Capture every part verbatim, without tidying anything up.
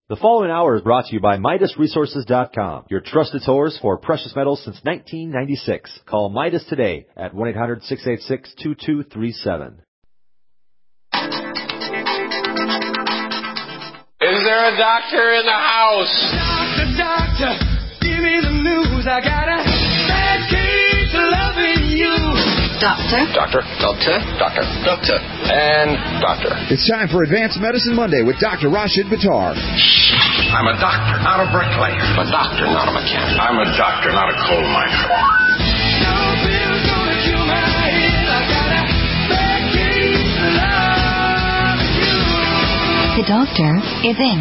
The following hour is brought to you by Midas Resources dot com, your trusted source for precious metals since nineteen ninety-six. Call Midas today at one eight hundred, six eight six, two two three seven. Is there a doctor in the house? Doctor, doctor, give me the news. I got a bad case of loving you. Doctor? Doctor, doctor, doctor, doctor, and doctor. It's time for Advanced Medicine Monday with Doctor Rashid Buttar. I'm a doctor, not a bricklayer. I'm a doctor, not a mechanic. I'm a doctor, not a coal miner. No pill's gonna cure my head. I got a bad case of loving you. The doctor is in.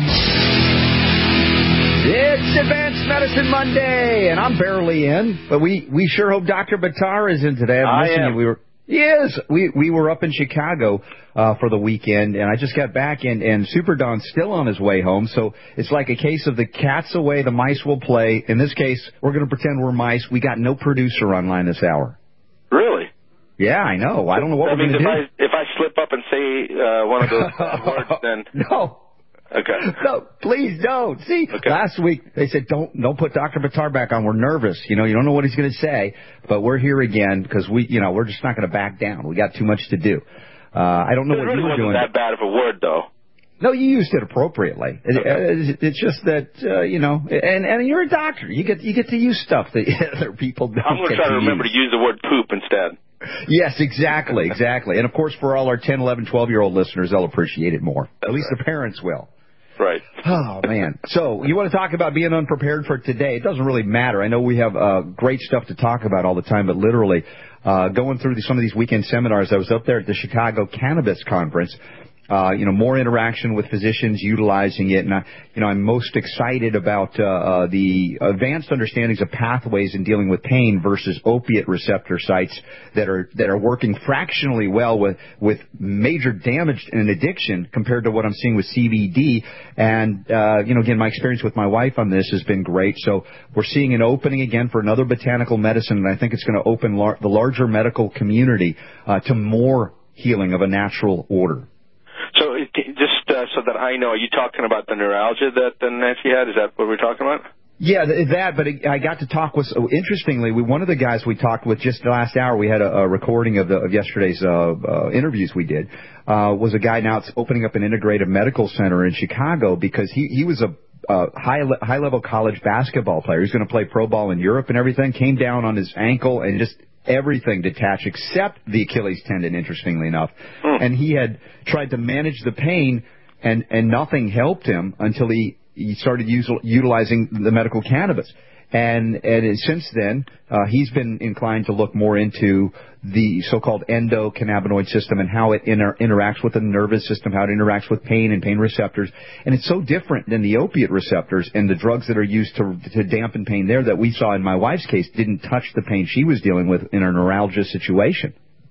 It's Advanced Medicine Monday, and I'm barely in, but we, we sure hope Doctor Buttar is in today. I'm I missing am. you. We were yes, we we were up in Chicago uh, for the weekend, and I just got back, and, and Super Don's still on his way home. So it's like a case of the cat's away, the mice will play. In this case, we're going to pretend we're mice. We got no producer online this hour. Really? Yeah, I know. I don't know what that we're means going to if do. I if I slip up and say uh, one of those bad words, then No. okay. No, please don't. See, Okay. last week they said don't don't put Doctor Buttar back on. We're nervous. You know, you don't know what he's going to say. But we're here again because we, you know, we're just not going to back down. We got too much to do. Uh, I don't know It what really you were wasn't doing. that bad of a word, though. No, you used it appropriately. It, it, it's just that uh, you know, and and you're a doctor. You get you get to use stuff that other people don't. I'm going to get try to to remember use. to use the word poop instead. Yes, exactly, exactly. And of course, for all our ten, eleven, twelve-year-old listeners, they'll appreciate it more. That's At least right. the parents will. Right. Oh, man. So you want to talk about being unprepared for today? It doesn't really matter. I know we have uh, great stuff to talk about all the time, but literally uh, going through the, some of these weekend seminars, I was up there at the Chicago Cannabis Conference. Uh, you know, more interaction with physicians utilizing it. And, I, you know, I'm most excited about uh, uh, the advanced understandings of pathways in dealing with pain versus opiate receptor sites that are that are working fractionally well with, with major damage and addiction compared to what I'm seeing with C B D. And, uh, you know, again, my experience with my wife on this has been great. So we're seeing an opening again for another botanical medicine, and I think it's going to open lar- the larger medical community uh, to more healing of a natural order. So it, just uh, so that I know, are you talking about the neuralgia that uh, Nancy had? Is that what we're talking about? Yeah, th- that, but I got to talk with, oh, interestingly, we, one of the guys we talked with just last hour, we had a, a recording of, the, of yesterday's uh, uh, interviews we did, uh, was a guy now opening up an integrative medical center in Chicago because he, he was a uh, high, le- high-level college basketball player. He's going to play pro ball in Europe and everything, came down on his ankle and just everything detached except the Achilles tendon, interestingly enough. Mm. And he had tried to manage the pain, and, and nothing helped him until he, he started use, utilizing the medical cannabis. And, and since then, uh, he's been inclined to look more into the so-called endocannabinoid system and how it inter- interacts with the nervous system, how it interacts with pain and pain receptors. And it's so different than the opiate receptors and the drugs that are used to, to dampen pain there that we saw in my wife's case didn't touch the pain she was dealing with in her neuralgia situation.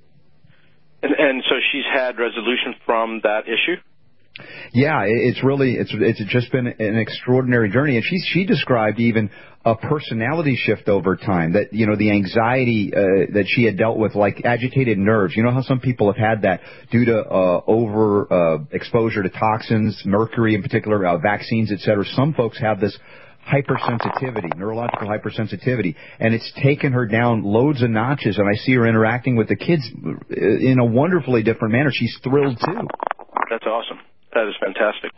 And, and so she's had resolution from that issue? Yeah, it's really, it's it's just been an extraordinary journey. And she, she described even a personality shift over time, that, you know, the anxiety uh, that she had dealt with, like agitated nerves. You know how some people have had that due to uh, over uh, exposure to toxins, mercury in particular, uh, vaccines, et cetera. Some folks have this hypersensitivity, neurological hypersensitivity, and it's taken her down loads of notches. And I see her interacting with the kids in a wonderfully different manner. She's thrilled too. That's awesome. That is fantastic.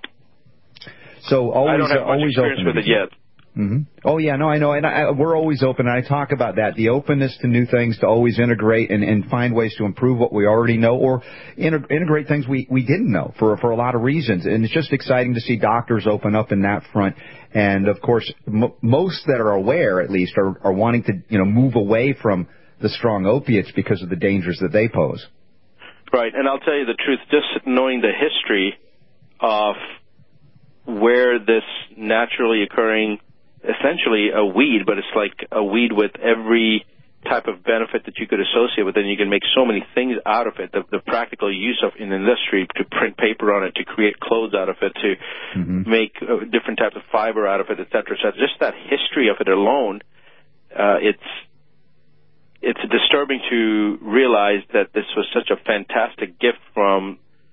So always, I don't have much always experience open with it yet. Mm-hmm. Oh, yeah, no, I know. And I, we're always open. And I talk about that, the openness to new things, to always integrate and, and find ways to improve what we already know, or integ- integrate things we, we didn't know for, for a lot of reasons. And it's just exciting to see doctors open up in that front. And, of course, m- most that are aware, at least, are, are wanting to, you know, move away from the strong opiates because of the dangers that they pose. Right. And I'll tell you the truth, just knowing the history of where this naturally occurring, essentially a weed, but it's like a weed with every type of benefit that you could associate with it, and you can make so many things out of it. The, the practical use of in industry, to print paper on it, to create clothes out of it, to mm-hmm. make uh, different types of fiber out of it, et cetera. So just that history of it alone, uh, it's it's disturbing to realize that this was such a fantastic gift from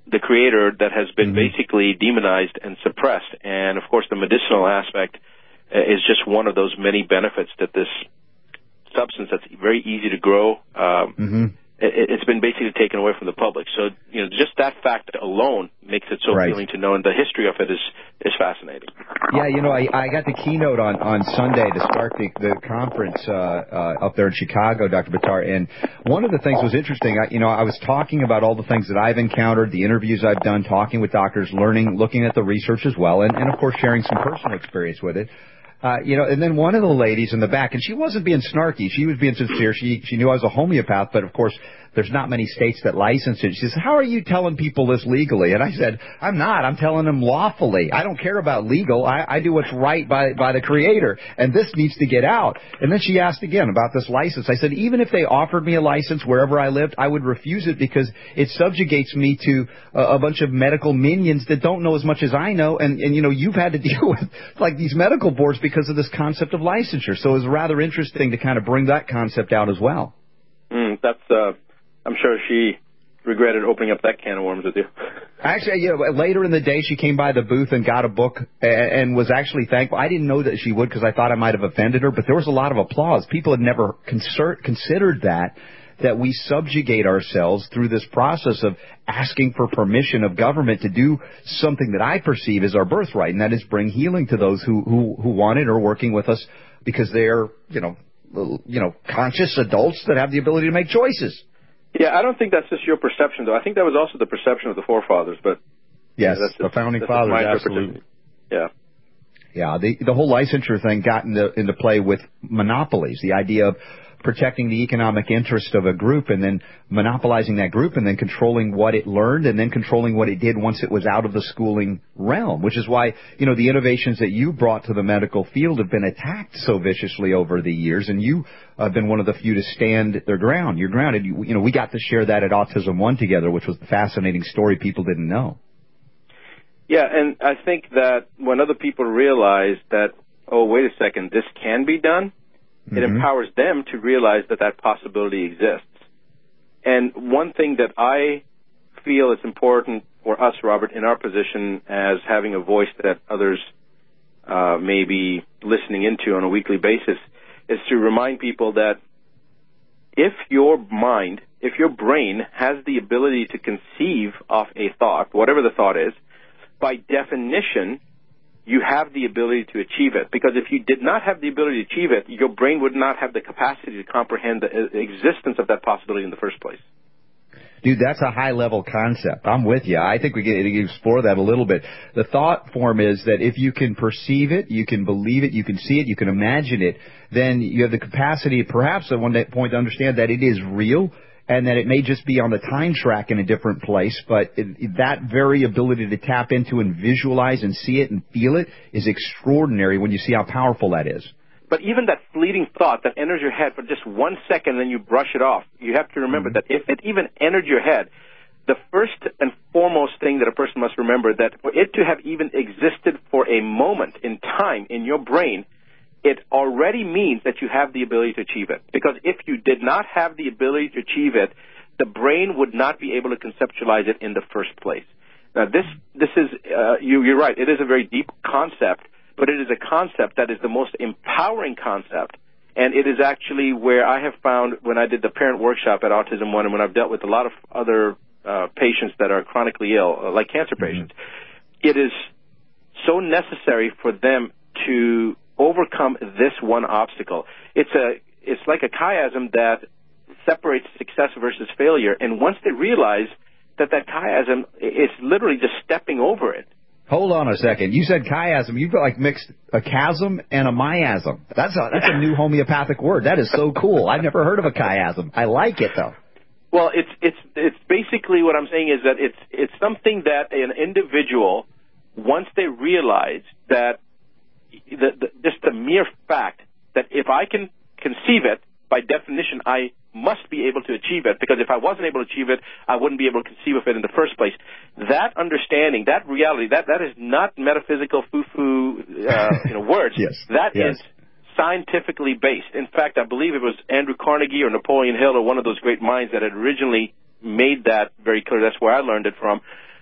the Creator that has been Mm-hmm. basically demonized and suppressed. And, of course, the medicinal aspect uh, is just one of those many benefits that this substance that's very easy to grow, um, Mm-hmm. it, it's been basically taken away from the public. So, you know, just that fact alone makes it so Right. appealing to know, and the history of it is, is fascinating. Yeah, you know, I, I got the keynote on, on Sunday to start the, the conference uh, uh, up there in Chicago, Doctor Buttar, and one of the things was interesting. I, you know, I was talking about all the things that I've encountered, the interviews I've done, talking with doctors, learning, looking at the research as well, and, and of course sharing some personal experience with it. Uh, you know, and then one of the ladies in the back, and she wasn't being snarky, she was being sincere. She she knew I was a homeopath, but of course, there's not many states that license it. She says, "How are you telling people this legally?" And I said, "I'm not. I'm telling them lawfully. I don't care about legal. I, I do what's right by by the Creator, and this needs to get out." And then she asked again about this license. I said, "Even if they offered me a license wherever I lived, I would refuse it because it subjugates me to a, a bunch of medical minions that don't know as much as I know, and and you know, you've had to deal with like these medical boards because of this concept of licensure." So it was rather interesting to kind of bring that concept out as well. Mm, that's, uh, I'm sure she regretted opening up that can of worms with you. Actually, you know, later in the day, she came by the booth and got a book and, and was actually thankful. I didn't know that she would because I thought I might have offended her, but there was a lot of applause. People had never conser- considered that, that we subjugate ourselves through this process of asking for permission of government to do something that I perceive as our birthright, and that is bring healing to those who, who, who want it or working with us because they're, you know, you know, conscious adults that have the ability to make choices. Yeah, I don't think that's just your perception, though. I think that was also the perception of the forefathers. But yes, yeah, that's the just, founding that's fathers, my absolutely. Yeah. Yeah, the the whole licensure thing got into into play with monopolies. The idea of protecting the economic interest of a group and then monopolizing that group and then controlling what it learned and then controlling what it did once it was out of the schooling realm, which is why, you know, the innovations that you brought to the medical field have been attacked so viciously over the years, and you have been one of the few to stand their ground. You're grounded. You, you know, we got to share that at Autism One together, which was a fascinating story people didn't know. Yeah, and I think that when other people realize that, oh, wait a second, this can be done, it Mm-hmm. empowers them to realize that that possibility exists. And one thing that I feel is important for us, Robert, in our position as having a voice that others uh, may be listening into on a weekly basis, is to remind people that if your mind, if your brain has the ability to conceive of a thought, whatever the thought is, by definition, you have the ability to achieve it. Because if you did not have the ability to achieve it, your brain would not have the capacity to comprehend the existence of that possibility in the first place. Dude, that's a high-level concept. I'm with you. I think we can explore that a little bit. The thought form is that if you can perceive it, you can believe it, you can see it, you can imagine it, then you have the capacity, perhaps at one point, to understand that it is real and that it may just be on the time track in a different place, but it, that very ability to tap into and visualize and see it and feel it is extraordinary when you see how powerful that is. But even that fleeting thought that enters your head for just one second and then you brush it off, you have to remember mm-hmm. that if it even entered your head, the first and foremost thing that a person must remember, that for it to have even existed for a moment in time in your brain, it already means that you have the ability to achieve it. Because if you did not have the ability to achieve it, the brain would not be able to conceptualize it in the first place. Now, this this is, uh, you, you're right, it is a very deep concept, but it is a concept that is the most empowering concept. And it is actually where I have found, when I did the parent workshop at Autism One, and when I've dealt with a lot of other uh, patients that are chronically ill, uh, like cancer patients, mm-hmm. it is so necessary for them to overcome this one obstacle. It's a, it's like a chiasm that separates success versus failure. And once they realize that that chiasm is literally just stepping over it. Hold on a second. You said chiasm. You've like mixed a chasm and a miasm. That's a that's a new homeopathic word. That is so cool. I've never heard of a chiasm. I like it though. Well, it's it's it's basically what I'm saying is that it's it's something that an individual, once they realize that the, the, just the mere fact that if I can conceive it, by definition, I must be able to achieve it, because if I wasn't able to achieve it, I wouldn't be able to conceive of it in the first place. That understanding, that reality, that, that is not metaphysical foo-foo uh, you know, words. Yes. That yes. is scientifically based. In fact, I believe it was Andrew Carnegie or Napoleon Hill or one of those great minds that had originally made that very clear. That's where I learned it from.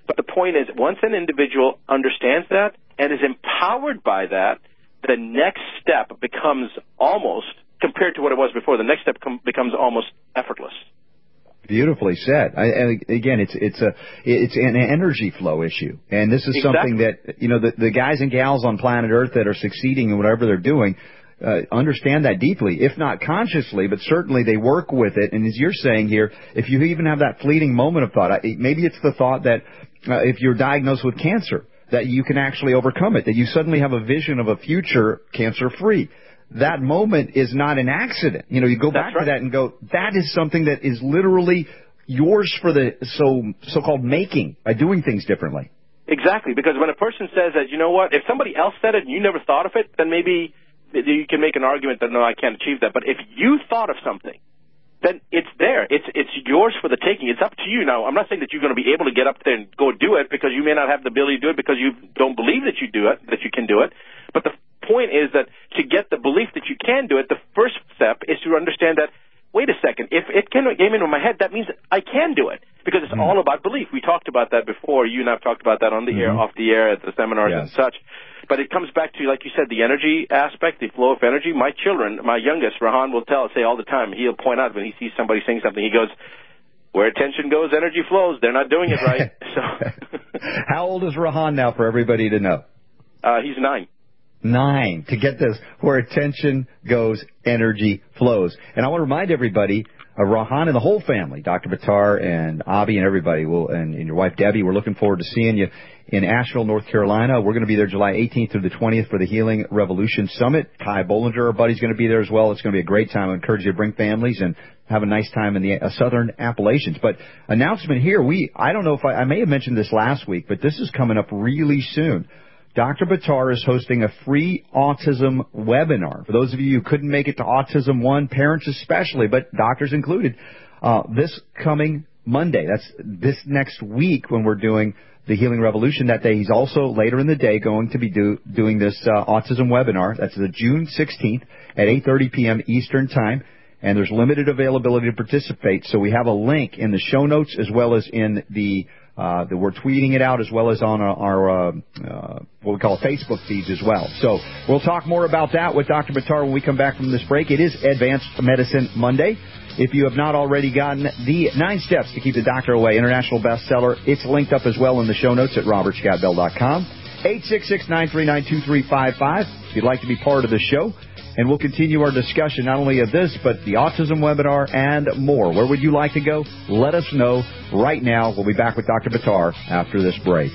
But the point is, once an individual understands that and is empowered by that, the next step becomes almost, compared to what it was before, the next step com- becomes almost effortless. Beautifully said. I, and again, it's it's a it's an energy flow issue, and this is Exactly. something that you know the, the guys and gals on planet Earth that are succeeding in whatever they're doing uh, understand that deeply, if not consciously, but certainly they work with it. And as you're saying here, if you even have that fleeting moment of thought, maybe it's the thought that uh, if you're diagnosed with cancer, that you can actually overcome it, that you suddenly have a vision of a future cancer-free. That moment is not an accident. You know, you go back That's right. to that and go, that is something that is literally yours for the so so-called making by doing things differently. Exactly, because when a person says that, you know what, if somebody else said it and you never thought of it, then maybe you can make an argument that, no, I can't achieve that. But if you thought of something, then it's there. It's it's yours for the taking. It's up to you. Now, I'm not saying that you're going to be able to get up there and go do it, because you may not have the ability to do it because you don't believe that you do it, that you can do it. But the point is that to get the belief that you can do it, the first step is to understand that, wait a second, if it came into my head, that means I can do it, because it's mm. all about belief. We talked about that before. You and I have talked about that on the mm-hmm. air, off the air, at the seminars yes. and such. But it comes back to, like you said, the energy aspect, the flow of energy. My children, my youngest, Rahan, will tell, say all the time, he'll point out when he sees somebody saying something, he goes, where attention goes, energy flows. They're not doing it right. So, how old is Rahan now, for everybody to know? Uh, he's nine. Nine. To get this, where attention goes, energy flows. And I want to remind everybody, uh, Rahan and the whole family, Doctor Buttar and Abhi and everybody, will, and, and your wife Debbie, we're looking forward to seeing you in Asheville, North Carolina. We're going to be there July eighteenth through the twentieth for the Healing Revolution Summit. Ty Bollinger, our buddy's going to be there as well. It's going to be a great time. I encourage you to bring families and have a nice time in the uh, Southern Appalachians. But announcement here, we, I don't know if I, I may have mentioned this last week, but this is coming up really soon. Doctor Buttar is hosting a free autism webinar. For those of you who couldn't make it to Autism One, parents especially, but doctors included, uh, this coming Monday, that's this next week when we're doing the Healing Revolution, that day, he's also later in the day going to be do, doing this uh, autism webinar. That's the June sixteenth at eight thirty p.m. Eastern Time, and there's limited availability to participate. So we have a link in the show notes as well as in the Uh, that we're tweeting it out, as well as on our, our uh, uh, what we call Facebook feeds as well. So we'll talk more about that with Doctor Buttar when we come back from this break. It is Advanced Medicine Monday. If you have not already gotten the Nine Steps to Keep the Doctor Away, international bestseller, it's linked up as well in the show notes at robert scott bell dot com. eight six six, nine three nine, two three five five if you'd like to be part of the show. And we'll continue our discussion not only of this, but the autism webinar and more. Where would you like to go? Let us know right now. We'll be back with Doctor Buttar after this break.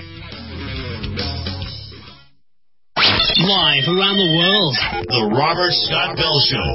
Live around the world, The Robert Scott Bell Show.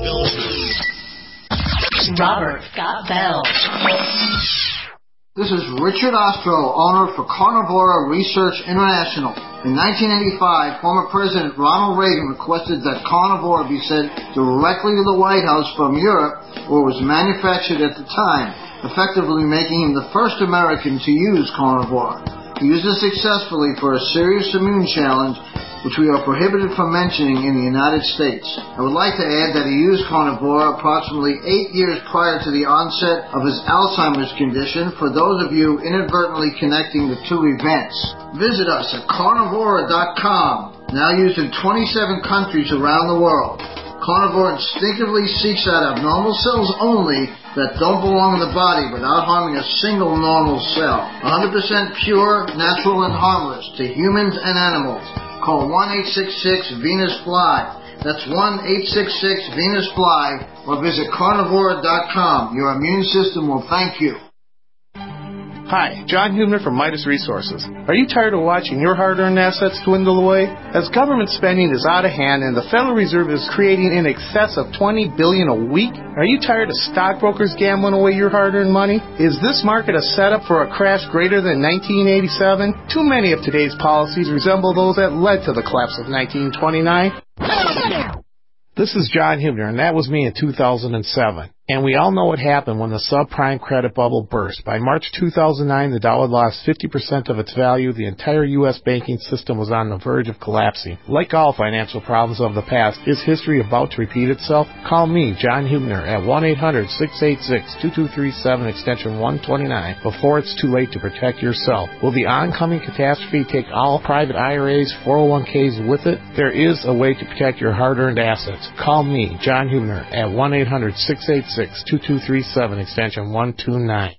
Robert Scott Bell. This is Richard Ostro, owner for Carnivora Research International. In nineteen eighty-five, former President Ronald Reagan requested that Carnivora be sent directly to the White House from Europe, where it was manufactured at the time, effectively making him the first American to use Carnivora. He used it successfully for a serious immune challenge, which we are prohibited from mentioning in the United States. I would like to add that he used Carnivora approximately eight years prior to the onset of his Alzheimer's condition, for those of you inadvertently connecting the two events. Visit us at carnivora dot com, now used in twenty-seven countries around the world. Carnivore instinctively seeks out abnormal cells only that don't belong in the body without harming a single normal cell. one hundred percent pure, natural, and harmless to humans and animals. Call one eight six six Venus Fly. That's one eight six six Venus Fly, or visit carnivora dot com. Your immune system will thank you. Hi, John Hubner from Midas Resources. Are you tired of watching your hard-earned assets dwindle away? As government spending is out of hand and the Federal Reserve is creating in excess of twenty billion dollars a week, are you tired of stockbrokers gambling away your hard-earned money? Is this market a setup for a crash greater than nineteen eighty-seven? Too many of today's policies resemble those that led to the collapse of nineteen twenty-nine. This is John Hubner, and that was me in two thousand seven. And we all know what happened when the subprime credit bubble burst. By March two thousand nine, the dollar lost fifty percent of its value. The entire U S banking system was on the verge of collapsing. Like all financial problems of the past, is history about to repeat itself? Call me, John Hubner, at one eight hundred, six eight six, two two three seven, extension one twenty-nine, before it's too late to protect yourself. Will the oncoming catastrophe take all private I R As, four oh one k's with it? There is a way to protect your hard-earned assets. Call me, John Hubner, at one eight hundred, six eight six, two two three seven, extension one two nine.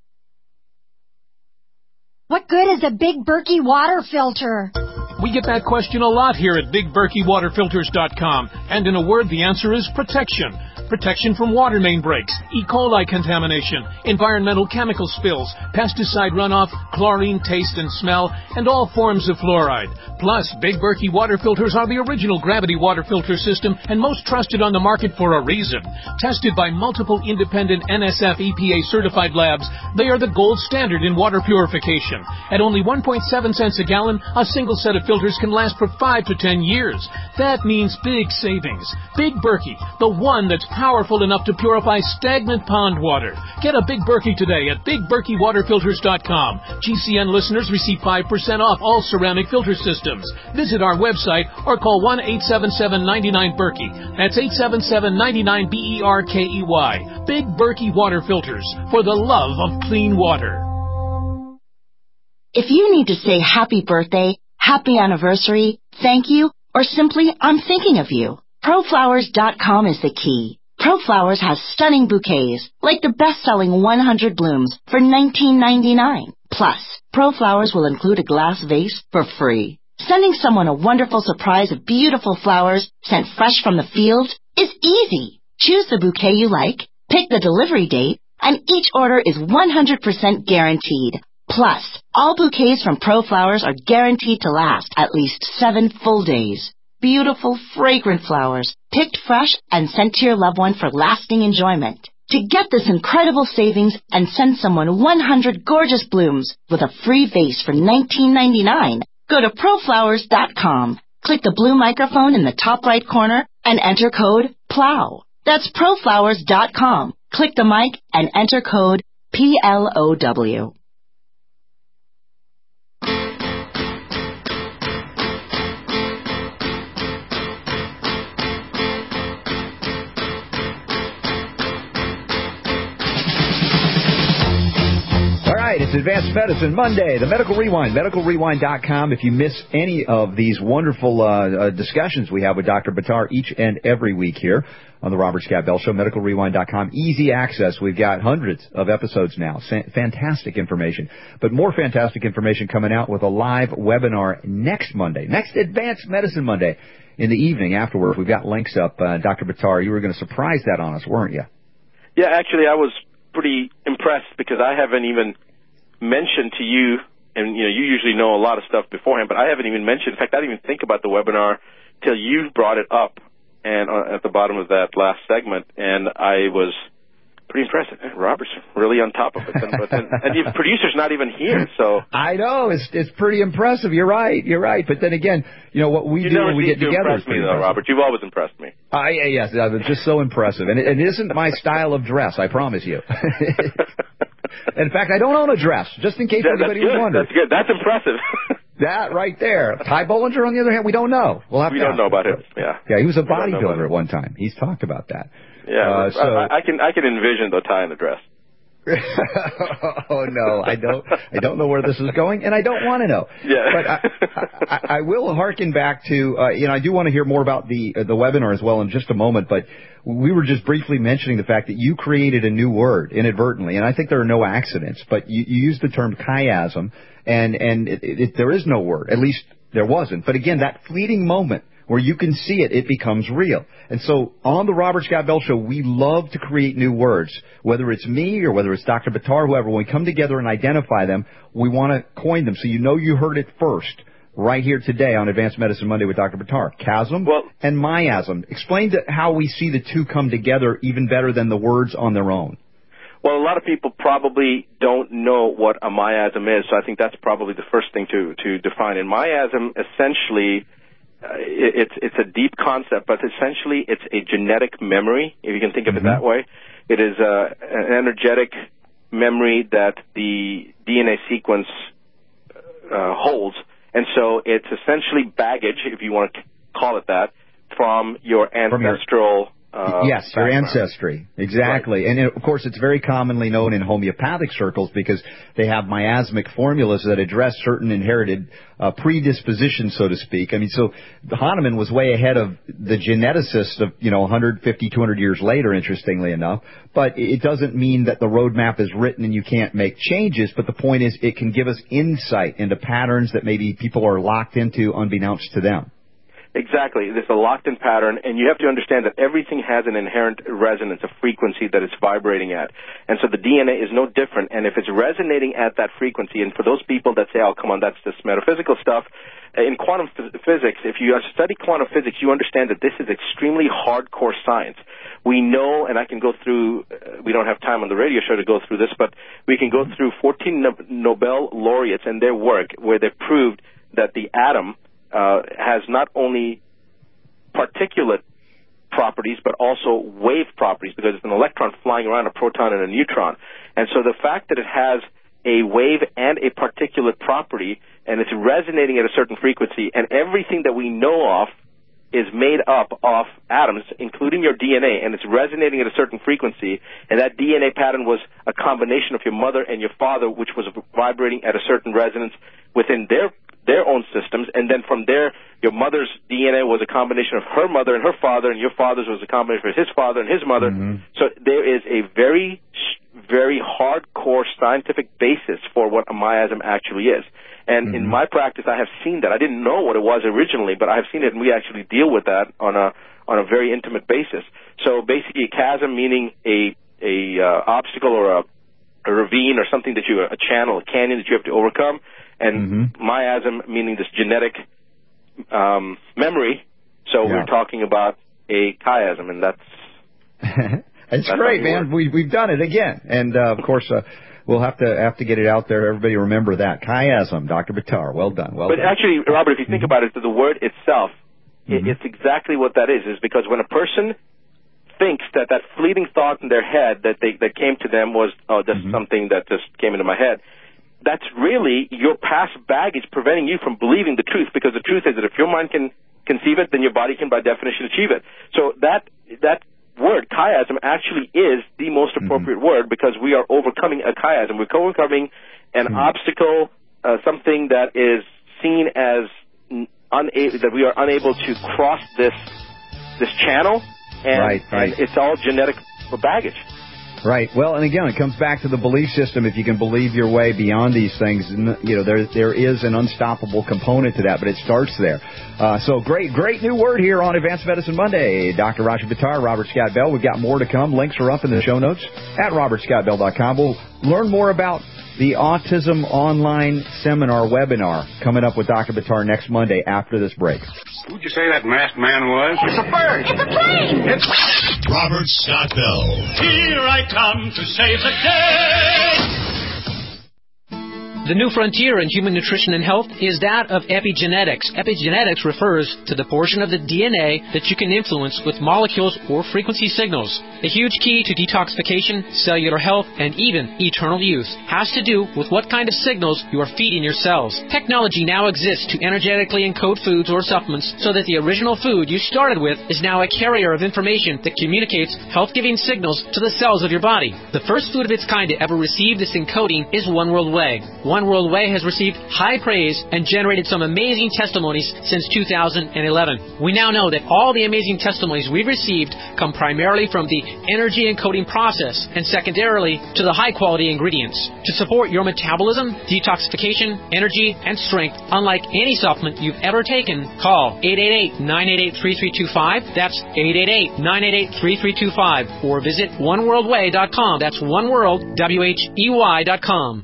What good is a Big Berkey water filter? We get that question a lot here at big berkey water filters dot com, and in a word, the answer is protection. Protection from water main breaks, E. coli contamination, environmental chemical spills, pesticide runoff, chlorine taste and smell, and all forms of fluoride. Plus, Big Berkey water filters are the original gravity water filter system and most trusted on the market for a reason. Tested by multiple independent N S F E P A certified labs, they are the gold standard in water purification. At only one point seven cents a gallon, a single set of filters can last for five to ten years. That means big savings. Big Berkey, the one that's powerful enough to purify stagnant pond water. Get a Big Berkey today at big berkey water filters dot com. G C N listeners receive five percent off all ceramic filter systems. Visit our website or call one eight seven seven, nine nine, Berkey. That's eight seven seven, nine nine, B E R K E Y. Big Berkey Water Filters, for the love of clean water. If you need to say happy birthday, happy anniversary, thank you, or simply I'm thinking of you, pro flowers dot com is the key. ProFlowers has stunning bouquets, like the best-selling one hundred blooms for nineteen ninety-nine. Plus, ProFlowers will include a glass vase for free. Sending someone a wonderful surprise of beautiful flowers sent fresh from the field is easy. Choose the bouquet you like, pick the delivery date, and each order is one hundred percent guaranteed. Plus, all bouquets from ProFlowers are guaranteed to last at least seven full days. Beautiful, fragrant flowers, picked fresh and sent to your loved one for lasting enjoyment. To get this incredible savings and send someone one hundred gorgeous blooms with a free vase for nineteen ninety-nine, go to pro flowers dot com. Click the blue microphone in the top right corner and enter code PLOW. That's pro flowers dot com. Click the mic and enter code P L O W. It's Advanced Medicine Monday, the Medical Rewind, medical rewind dot com. If you miss any of these wonderful uh, uh, discussions we have with Doctor Buttar each and every week here on the Robert Scott Bell Show, medical rewind dot com, easy access. We've got hundreds of episodes now. Fantastic information. But more fantastic information coming out with a live webinar next Monday, next Advanced Medicine Monday in the evening afterwards. We've got links up. Uh, Doctor Buttar, you were going to surprise that on us, weren't you? Yeah, actually, I was pretty impressed because I haven't even mentioned to you, and you know, you usually know a lot of stuff beforehand, but I haven't even mentioned. In fact, I didn't even think about the webinar till you brought it up, and uh, at the bottom of that last segment, and I was pretty impressed. Robert's really on top of it, and, but then, and the producer's not even here, so I know it's it's pretty impressive. You're right, you're right. But then again, you know what we you do when we get to together. Impress me, though, Robert. You've always impressed me. Uh, yeah, yes, uh, just so impressive, and it, it isn't my style of dress. I promise you. In fact, I don't own a dress, just in case that, anybody was wondering. That's good. That's impressive. That right there. Ty Bollinger, on the other hand, we don't know. We'll have we to don't know about him. Yeah. Yeah, he was a bodybuilder at one time. He's talked about that. Yeah. Uh, so I, I can I can envision the tie in the dress. Oh no, I don't. I don't know where this is going, and I don't want to know. Yeah. But I, I, I will hearken back to. Uh, you know, I do want to hear more about the uh, the webinar as well in just a moment. But we were just briefly mentioning the fact that you created a new word inadvertently, and I think there are no accidents. But you, you used the term chiasm, and and it, it, there is no word. At least there wasn't. But again, that fleeting moment where you can see it, it becomes real. And so on the Robert Scott Bell Show, we love to create new words. Whether it's me or whether it's Doctor Buttar, whoever, when we come together and identify them, we want to coin them. So you know you heard it first right here today on Advanced Medicine Monday with Doctor Buttar. Chasm well, and miasm. Explain to how we see the two come together even better than the words on their own. Well, a lot of people probably don't know what a miasm is, so I think that's probably the first thing to, to define. And miasm essentially... Uh, it, it's it's a deep concept, but essentially it's a genetic memory, if you can think of mm-hmm. it that way. It is uh, an energetic memory that the D N A sequence uh, holds, and so it's essentially baggage, if you want to call it that, from your ancestral. From your- Uh, yes, your background. ancestry. Exactly. Right. And, it, of course, it's very commonly known in homeopathic circles because they have miasmic formulas that address certain inherited uh, predispositions, so to speak. I mean, so Hahnemann was way ahead of the geneticists of, you know, one hundred fifty, two hundred years later, interestingly enough. But it doesn't mean that the roadmap is written and you can't make changes. But the point is it can give us insight into patterns that maybe people are locked into unbeknownst to them. Exactly. There's a locked-in pattern, and you have to understand that everything has an inherent resonance, a frequency that it's vibrating at. And so the D N A is no different, and if it's resonating at that frequency, and for those people that say, oh, come on, that's just metaphysical stuff, in quantum f- physics, if you study quantum physics, you understand that this is extremely hardcore science. We know, and I can go through, uh, we don't have time on the radio show to go through this, but we can go through fourteen no- Nobel laureates and their work where they proved that the atom Uh, has not only particulate properties, but also wave properties, because it's an electron flying around a proton and a neutron. And so the fact that it has a wave and a particulate property, and it's resonating at a certain frequency, and everything that we know of is made up of atoms, including your D N A, and it's resonating at a certain frequency, and that D N A pattern was a combination of your mother and your father, which was vibrating at a certain resonance within their their own systems, and then from there, your mother's D N A was a combination of her mother and her father, and your father's was a combination of his father and his mother. Mm-hmm. So there is a very, very hardcore scientific basis for what a miasm actually is. And mm-hmm. in my practice, I have seen that. I didn't know what it was originally, but I have seen it, and we actually deal with that on a on a very intimate basis. So basically, a chasm meaning a a uh, obstacle or a, a ravine or something that you a channel, a canyon that you have to overcome. And mm-hmm. miasm meaning this genetic um, memory. So yeah. we're talking about a chiasm, and that's it's that's great, man. We we've done it again, and uh, of course uh, we'll have to have to get it out there. Everybody remember that chiasm, Doctor Buttar. Well done. Well but done. actually, Robert, if you think mm-hmm. about it, the word itself, mm-hmm. it, it's exactly what that is. Is because when a person thinks that that fleeting thought in their head that they that came to them was, oh, that's mm-hmm. something that just came into my head. That's really your past baggage preventing you from believing the truth, because the truth is that if your mind can conceive it, then your body can by definition achieve it. So that that word, chiasm, actually is the most appropriate mm-hmm. word, because we are overcoming a chiasm. We're overcoming an mm-hmm. obstacle, uh, something that is seen as unable, that we are unable to cross this this channel, and, right, right. and it's all genetic baggage. Right. Well, and again, it comes back to the belief system. If you can believe your way beyond these things, you know, there there is an unstoppable component to that, but it starts there. Uh, so great, great new word here on Advanced Medicine Monday. Doctor Raja Buttar, Robert Scott Bell. We've got more to come. Links are up in the show notes at robert scott bell dot com. We'll learn more about the Autism Online Seminar webinar coming up with Doctor Buttar next Monday after this break. Who'd you say that masked man was? It's a bird. It's a plane. It's Robert Scott Bell. Here I come to save the day. The new frontier in human nutrition and health is that of epigenetics. Epigenetics refers to the portion of the D N A that you can influence with molecules or frequency signals. A huge key to detoxification, cellular health, and even eternal youth has to do with what kind of signals you are feeding your cells. Technology now exists to energetically encode foods or supplements so that the original food you started with is now a carrier of information that communicates health-giving signals to the cells of your body. The first food of its kind to ever receive this encoding is One World Whey. One World Whey has received high praise and generated some amazing testimonies since two thousand eleven. We now know that all the amazing testimonies we've received come primarily from the energy encoding process and secondarily to the high-quality ingredients. To support your metabolism, detoxification, energy, and strength, unlike any supplement you've ever taken, call eight eight eight, nine eight eight, three three two five. That's eight eight eight, nine eight eight, three three two five. Or visit one world way dot com. That's oneworld, W H E Y dot com.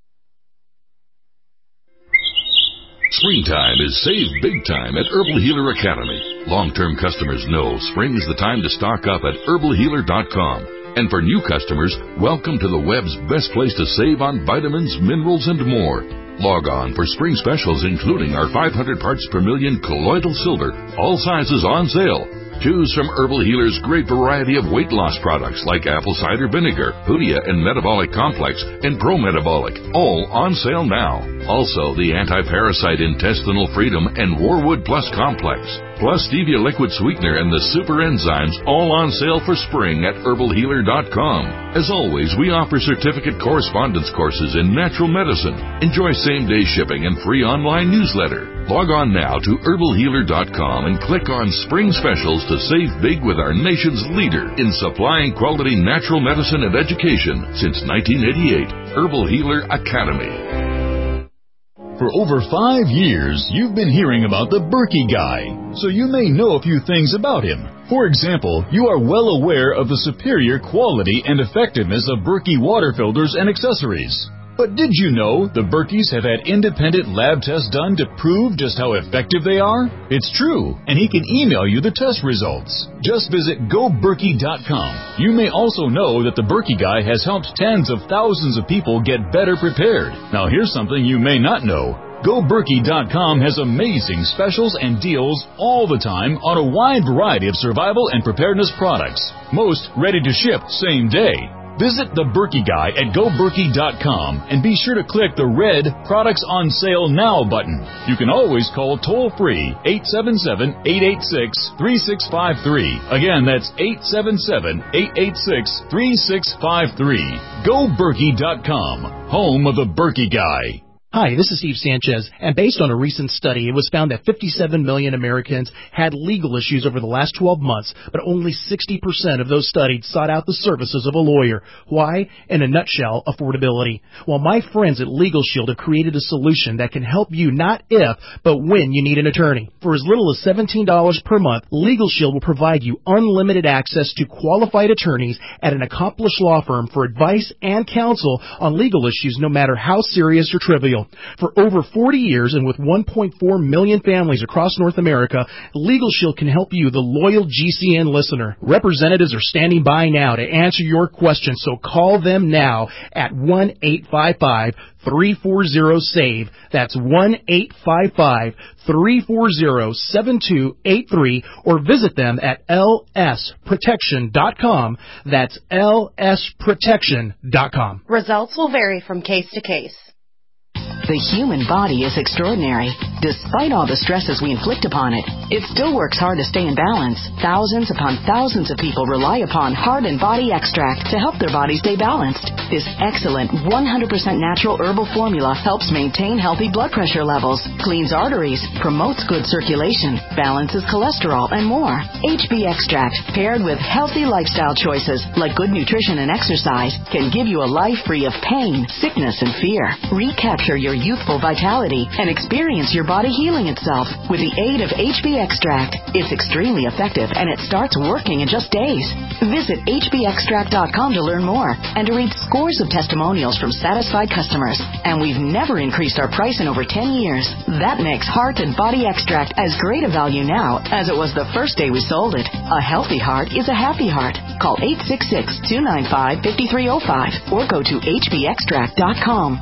Springtime is save big time at Herbal Healer Academy. Long-term customers know spring is the time to stock up at herbal healer dot com. And for new customers, welcome to the web's best place to save on vitamins, minerals, and more. Log on for spring specials including our five hundred parts per million colloidal silver, all sizes on sale. Choose from Herbal Healer's great variety of weight loss products like apple cider vinegar, Hoodia and Metabolic Complex, and Pro Metabolic, all on sale now. Also, the Anti-Parasite Intestinal Freedom and Warwood Plus Complex, plus Stevia Liquid Sweetener and the Super Enzymes, all on sale for spring at herbal healer dot com. As always, we offer certificate correspondence courses in natural medicine. Enjoy same-day shipping and free online newsletter. Log on now to herbal healer dot com and click on Spring Specials to save big with our nation's leader in supplying quality natural medicine and education since nineteen eighty-eight, Herbal Healer Academy. For over five years, you've been hearing about the Berkey Guy, so you may know a few things about him. For example, you are well aware of the superior quality and effectiveness of Berkey water filters and accessories. But did you know the Berkeys have had independent lab tests done to prove just how effective they are? It's true, and he can email you the test results. Just visit go berkey dot com. You may also know that the Berkey Guy has helped tens of thousands of people get better prepared. Now here's something you may not know. go berkey dot com has amazing specials and deals all the time on a wide variety of survival and preparedness products. Most ready to ship same day. Visit the Berkey Guy at go berkey dot com and be sure to click the red Products on Sale Now button. You can always call toll-free eight seven seven, eight eight six, three six five three. Again, that's eight seven seven, eight eight six, three six five three. go berkey dot com, home of the Berkey Guy. Hi, this is Steve Sanchez, and based on a recent study, it was found that fifty-seven million Americans had legal issues over the last twelve months, but only sixty percent of those studied sought out the services of a lawyer. Why? In a nutshell, affordability. Well, my friends at Legal Shield have created a solution that can help you not if, but when you need an attorney. For as little as seventeen dollars per month, Legal Shield will provide you unlimited access to qualified attorneys at an accomplished law firm for advice and counsel on legal issues, no matter how serious or trivial. For over forty years and with one point four million families across North America, Legal Shield can help you, the loyal G C N listener. Representatives are standing by now to answer your questions, so call them now at one eight five five, three four zero, SAVE. That's one eight five five, three four zero, seven two eight three, or visit them at L S protection dot com. That's L S protection dot com. Results will vary from case to case. The human body is extraordinary. Despite all the stresses we inflict upon it, it still works hard to stay in balance. Thousands upon thousands of people rely upon Heart and Body Extract to help their body stay balanced. This excellent one hundred percent natural herbal formula helps maintain healthy blood pressure levels, cleans arteries, promotes good circulation, balances cholesterol, and more. H B Extract, paired with healthy lifestyle choices like good nutrition and exercise, can give you a life free of pain, sickness, and fear. Recapture your youthful vitality and experience your body healing itself with the aid of H B Extract. It's extremely effective and it starts working in just days. Visit H B extract dot com to learn more and to read scores of testimonials from satisfied customers. And we've never increased our price in over ten years. That makes Heart and Body Extract as great a value now as it was the first day we sold it. A healthy heart is a happy heart. Call eight six six, two nine five, five three zero five or go to H B extract dot com.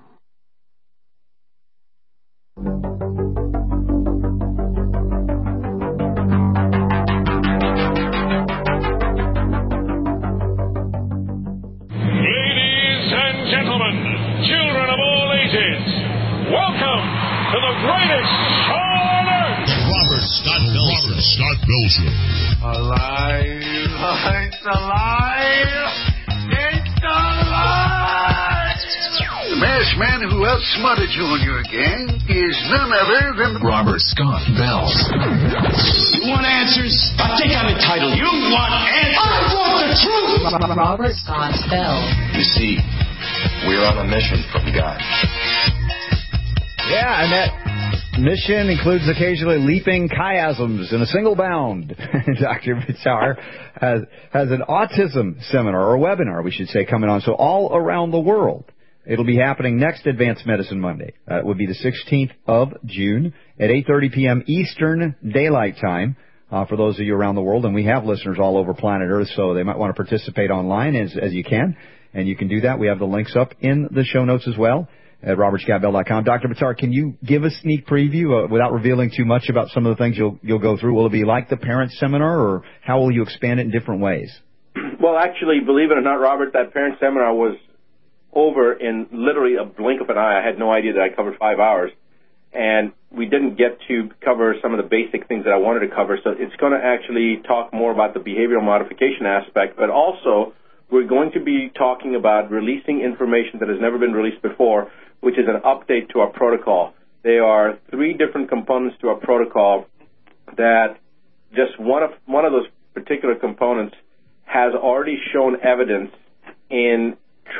To the greatest show on earth! The Robert Scott Bell Robert Scott Bell Show. Alive! It's alive! It's alive! The masked man who outsmarted you on your game is none other than Robert Scott Bell. You want answers? I think I'm entitled. You want answers? I want the truth! Robert Scott Bell. You see, we're on a mission from God. Yeah, and that mission includes occasionally leaping chiasms in a single bound. Doctor Bitar has, has an autism seminar, or webinar, we should say, coming on. So all around the world. It'll be happening next Advanced Medicine Monday. Uh, it would be the sixteenth of June at eight thirty p.m. Eastern Daylight Time uh, for those of you around the world. And we have listeners all over planet Earth, so they might want to participate online as, as you can. And you can do that. We have the links up in the show notes as well. at robert scott bell dot com. Doctor Buttar, can you give a sneak preview uh, without revealing too much about some of the things you'll you'll go through? Will it be like the parent seminar, or how will you expand it in different ways? Well, actually, believe it or not, Robert, that parent seminar was over in literally a blink of an eye. I had no idea that I covered five hours. And we didn't get to cover some of the basic things that I wanted to cover. So it's going to actually talk more about the behavioral modification aspect, but also we're going to be talking about releasing information that has never been released before, which is an update to our protocol. There are three different components to our protocol that just one of one of those particular components has already shown evidence in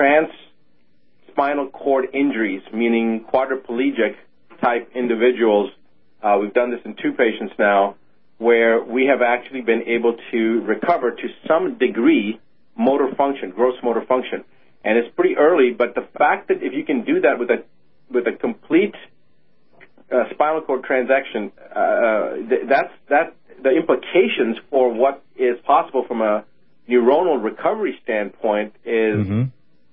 trans-spinal cord injuries, meaning quadriplegic type individuals. Uh, we've done this in two patients now, where we have actually been able to recover to some degree motor function, gross motor function. And it's pretty early, but the fact that if you can do that with a with a complete uh, spinal cord transaction, uh, th- that's that the implications for what is possible from a neuronal recovery standpoint is, mm-hmm.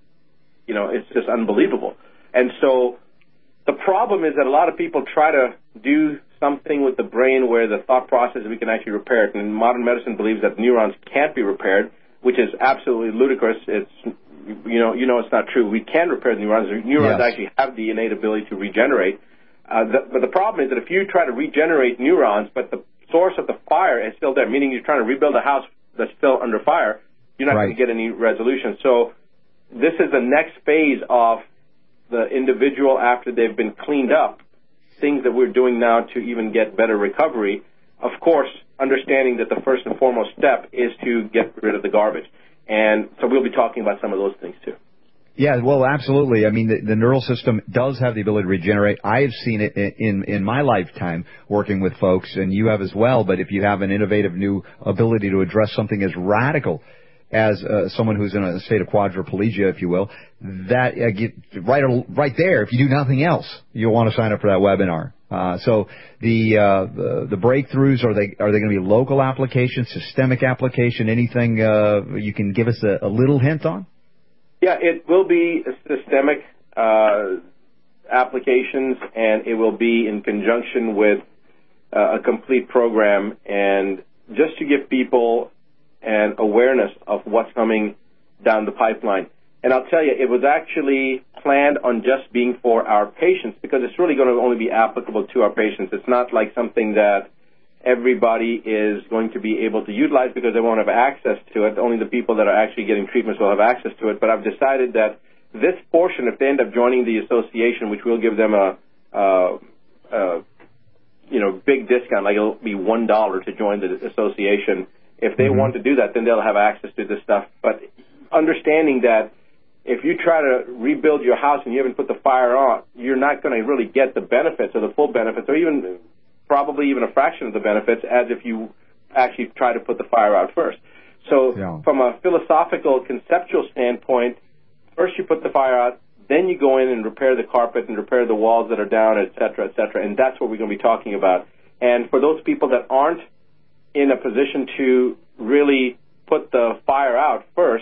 you know, it's just unbelievable. And so the problem is that a lot of people try to do something with the brain where the thought process we can actually repair it. And modern medicine believes that neurons can't be repaired, which is absolutely ludicrous. It's, you know, you know it's not true. We can repair the neurons. Neurons yes. actually have the innate ability to regenerate. Uh, the, but the problem is that if you try to regenerate neurons, but the source of the fire is still there, meaning you're trying to rebuild a house that's still under fire, you're not right. going to get any resolution. So this is the next phase of the individual after they've been cleaned up, things that we're doing now to even get better recovery. Of course, understanding that the first and foremost step is to get rid of the garbage. And so we'll be talking about some of those things too. Yeah, well, absolutely. I mean, the, the neural system does have the ability to regenerate. I have seen it in, in my lifetime working with folks, and you have as well. But if you have an innovative new ability to address something as radical as uh, someone who's in a state of quadriplegia, if you will, that uh, get, right, right there, if you do nothing else, you'll want to sign up for that webinar. Uh, so the, uh, the the breakthroughs, are they are they going to be local application, systemic application, anything uh, you can give us a, a little hint on? Yeah, it will be systemic uh, applications, and it will be in conjunction with uh, a complete program, and just to give people an awareness of what's coming down the pipeline. And I'll tell you, it was actually planned on just being for our patients, because it's really going to only be applicable to our patients. It's not like something that everybody is going to be able to utilize because they won't have access to it. Only the people that are actually getting treatments will have access to it. But I've decided that this portion, if they end up joining the association, which will give them a, a, a you know, big discount, like it'll be one dollar to join the association. If they mm-hmm. want to do that, then they'll have access to this stuff. But understanding that if you try to rebuild your house and you haven't put the fire on, you're not going to really get the benefits or the full benefits, or even probably even a fraction of the benefits as if you actually try to put the fire out first. So yeah. from a philosophical, conceptual standpoint, first you put the fire out, then you go in and repair the carpet and repair the walls that are down, et cetera, et cetera. And that's what we're going to be talking about. And for those people that aren't in a position to really put the fire out first,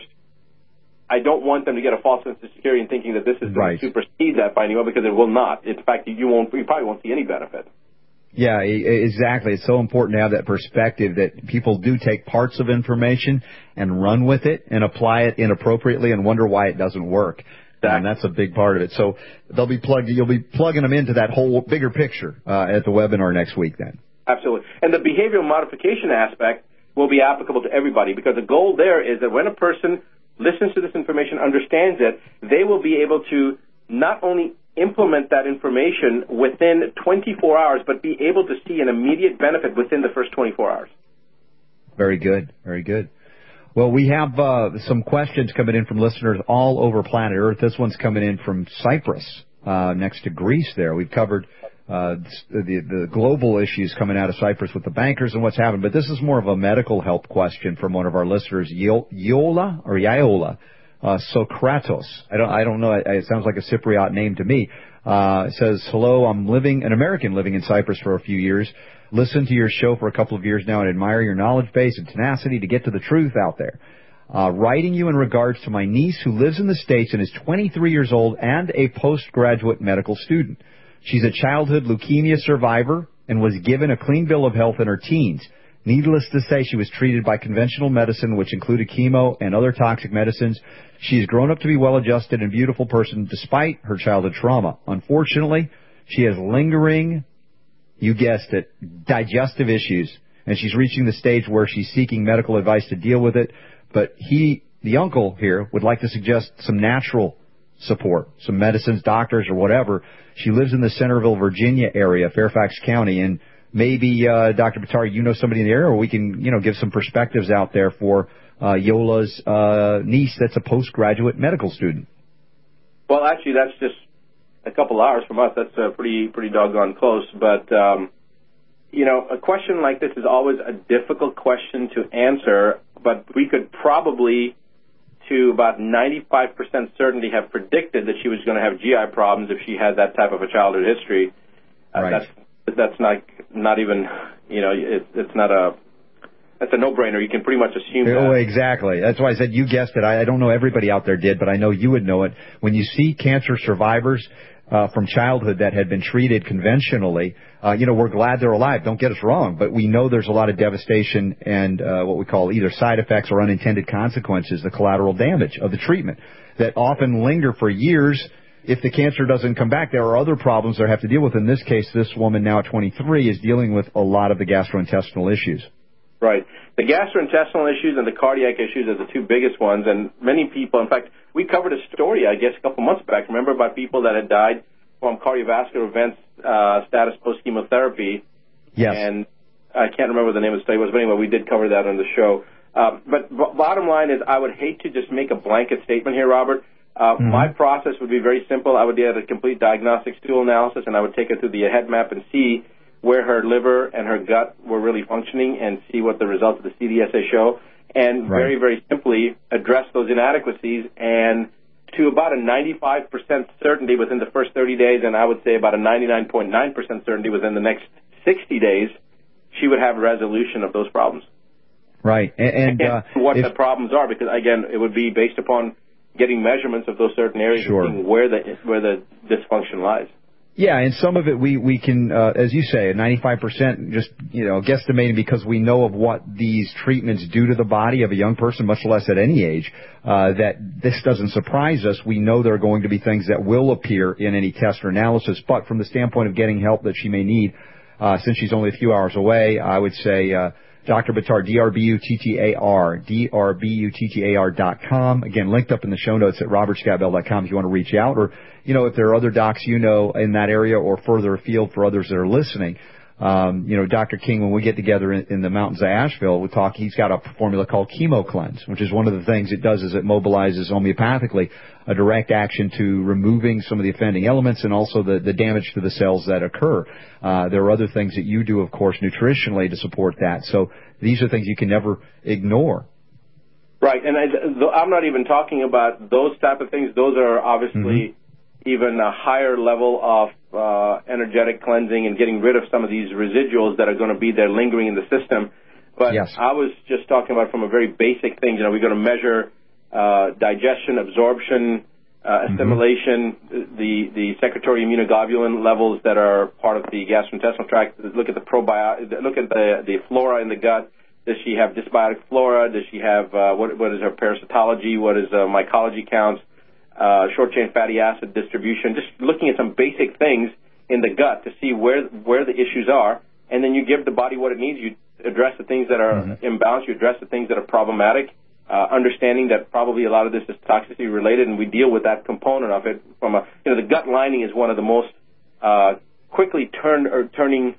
I don't want them to get a false sense of security and thinking that this is going right. to supersede that by anyone, because it will not. In fact, you won't. You probably won't see any benefit. Yeah, exactly. It's so important to have that perspective that people do take parts of information and run with it and apply it inappropriately and wonder why it doesn't work. Exactly. And that's a big part of it. So they'll be plugged. You'll be plugging them into that whole bigger picture uh, at the webinar next week. Then absolutely. And the behavioral modification aspect will be applicable to everybody, because the goal there is that when a person listens to this information, understands it, they will be able to not only implement that information within twenty-four hours, but be able to see an immediate benefit within the first twenty-four hours. Very good. Very good. Well, we have uh, some questions coming in from listeners all over planet Earth. This one's coming in from Cyprus, uh, next to Greece there. We've covered uh, the, the global issues coming out of Cyprus with the bankers and what's happened, but this is more of a medical health question from one of our listeners, Yola or Yaola. Uh, Socratos. I don't, I don't know. It, it sounds like a Cypriot name to me. Uh, it says, hello, I'm living, an American living in Cyprus for a few years. Listened to your show for a couple of years now and admire your knowledge base and tenacity to get to the truth out there. Uh, writing you in regards to my niece who lives in the States and is twenty-three years old and a postgraduate medical student. She's a childhood leukemia survivor and was given a clean bill of health in her teens. Needless to say, she was treated by conventional medicine, which included chemo and other toxic medicines. She has grown up to be a well-adjusted and beautiful person despite her childhood trauma. Unfortunately, she has lingering, you guessed it, digestive issues, and she's reaching the stage where she's seeking medical advice to deal with it. But he, the uncle here, would like to suggest some natural support, some medicines, doctors, or whatever. She lives in the Centerville, Virginia area, Fairfax County, and maybe, uh, Doctor Buttar, you know somebody in the area, or we can, you know, give some perspectives out there for uh, Yola's uh, niece that's a postgraduate medical student. Well, actually, that's just a couple hours from us. That's uh, pretty pretty doggone close. But, um, you know, a question like this is always a difficult question to answer, but we could probably, to about ninety-five percent certainty, have predicted that she was going to have G I problems if she had that type of a childhood history. Uh, right. That's that's not not even, you know, it, it's not a, that's a no-brainer. You can pretty much assume Oh, that. exactly. That's why I said you guessed it. I, I don't know everybody out there did, but I know you would know it. When you see cancer survivors uh, from childhood that had been treated conventionally, uh, you know, we're glad they're alive. Don't get us wrong, but we know there's a lot of devastation and uh, what we call either side effects or unintended consequences, the collateral damage of the treatment, that often linger for years. If the cancer doesn't come back, there are other problems they have to deal with. In this case, this woman now at twenty-three is dealing with a lot of the gastrointestinal issues. Right. The gastrointestinal issues and the cardiac issues are the two biggest ones, and many people, in fact, we covered a story, I guess, a couple months back, remember, about people that had died from cardiovascular events, uh, status post-chemotherapy. Yes. And I can't remember what the name of the study was, but anyway, we did cover that on the show. Uh, but b- bottom line is I would hate to just make a blanket statement here, Robert. Uh, Mm-hmm. My process would be very simple. I would get a complete diagnostic stool analysis, and I would take her through the head map and see where her liver and her gut were really functioning and see what the results of the C D S A show, and Right. very, very simply address those inadequacies, and to about a ninety-five percent certainty within the first thirty days, and I would say about a ninety-nine point nine percent certainty within the next sixty days, she would have a resolution of those problems. Right. And, and uh, what if, the problems are, because, again, it would be based upon getting measurements of those certain areas Sure. and seeing where the, where the dysfunction lies. Yeah, and some of it we, we can, uh, as you say, ninety-five percent just, you know, guesstimating because we know of what these treatments do to the body of a young person, much less at any age, uh, that this doesn't surprise us. We know there are going to be things that will appear in any test or analysis, but from the standpoint of getting help that she may need, uh, since she's only a few hours away, I would say, uh, Doctor Buttar, D R B U T T A R, D R B U T T A R dot com. Again, linked up in the show notes at robert scott bell dot com if you want to reach out. Or, you know, if there are other docs you know in that area or further afield for others that are listening. Um, you know, Doctor King, when we get together in, in the mountains of Asheville, we talk, he's got a formula called Chemo Cleanse, which is one of the things it does is it mobilizes homeopathically a direct action to removing some of the offending elements and also the, the damage to the cells that occur. Uh, there are other things that you do, of course, nutritionally to support that. So these are things you can never ignore. Right, and I, I'm not even talking about those type of things. Those are obviously mm-hmm. even a higher level of uh, energetic cleansing and getting rid of some of these residuals that are going to be there lingering in the system. But yes. I was just talking about from a very basic thing. You know, we're going to measure uh, digestion, absorption, uh, assimilation, mm-hmm. the the secretory immunoglobulin levels that are part of the gastrointestinal tract. Look at the probiotic. Look at the the flora in the gut. Does she have dysbiotic flora? Does she have uh, what what is her parasitology? What is uh, mycology counts? Uh, short chain fatty acid distribution. Just looking at some basic things in the gut to see where where the issues are, and then you give the body what it needs. You address the things that are mm-hmm. imbalanced. You address the things that are problematic. Uh, understanding that probably a lot of this is toxicity related, and we deal with that component of it from a, you know, the gut lining is one of the most uh, quickly turn or turning,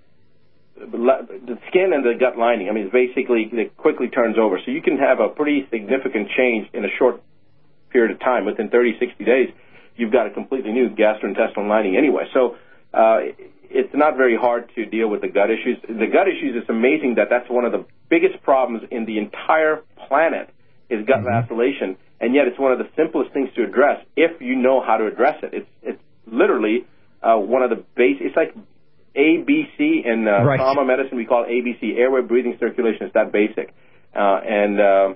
the skin and the gut lining. I mean, it's basically, it quickly turns over. So you can have a pretty significant change in a short period of time. Within thirty, sixty days, you've got a completely new gastrointestinal lining anyway. So uh, it's not very hard to deal with the gut issues. The gut issues, it's amazing that that's one of the biggest problems in the entire planet, is gut mm-hmm. vacillation, and yet it's one of the simplest things to address if you know how to address it. It's it's literally uh, one of the base. It's like A B C in uh, right. trauma medicine. We call it A B C: airway, breathing, circulation. It's that basic, uh, and uh,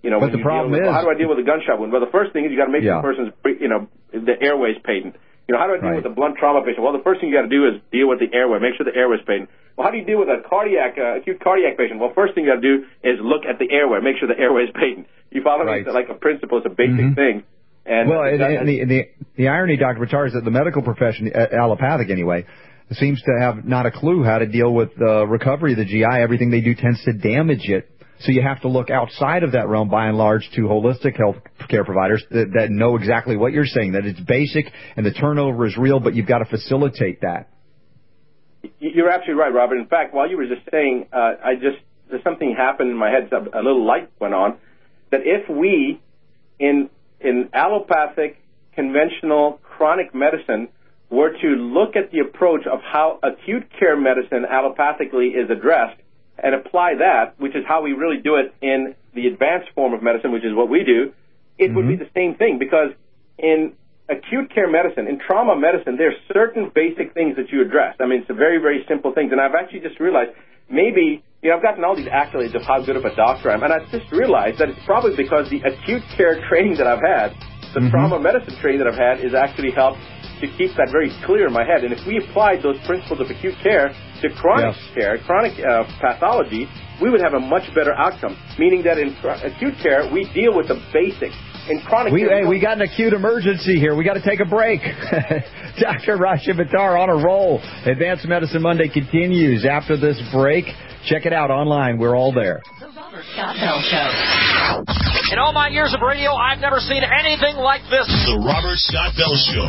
You know, but when the you problem deal with, is, well, how do I deal with a gunshot wound? Well, the first thing is you got to make yeah. sure the person's, you know, the airway's patent. You know, how do I deal right. with a blunt trauma patient? Well, the first thing you got to do is deal with the airway, make sure the airway's patent. Well, how do you deal with a cardiac, uh, acute cardiac patient? Well, first thing you got to do is look at the airway, make sure the airway's patent. You follow right. me? It's like a principle, it's a basic mm-hmm. thing. And well, and, and the, the the irony, Doctor Buttar, is that the medical profession, uh, allopathic anyway, seems to have not a clue how to deal with the uh, recovery of the G I. Everything they do tends to damage it. So you have to look outside of that realm, by and large, to holistic health care providers that, that know exactly what you're saying, that it's basic and the turnover is real, but you've got to facilitate that. You're absolutely right, Robert. In fact, while you were just saying, uh, I just there's something happened in my head, a, a little light went on, that if we, in in allopathic, conventional, chronic medicine, were to look at the approach of how acute care medicine allopathically is addressed, and apply that, which is how we really do it in the advanced form of medicine, which is what we do, it mm-hmm. would be the same thing. Because in acute care medicine, in trauma medicine, there's certain basic things that you address. I mean, it's a very, very simple things. And I've actually just realized maybe, you know, I've gotten all these accolades of how good of a doctor I am, and I've just realized that it's probably because the acute care training that I've had, the mm-hmm. trauma medicine training that I've had, is actually helped to keep that very clear in my head. And if we applied those principles of acute care to chronic yes. care, chronic uh, pathology, we would have a much better outcome, meaning that in cr- acute care, we deal with the basics. In chronic we, care... Hey, we got an acute emergency here. We got to take a break. Doctor Rashid Buttar on a roll. Advanced Medicine Monday continues after this break. Check it out online. We're all there. The Robert Scott Bell Show. In all my years of radio, I've never seen anything like this. The Robert Scott Bell Show.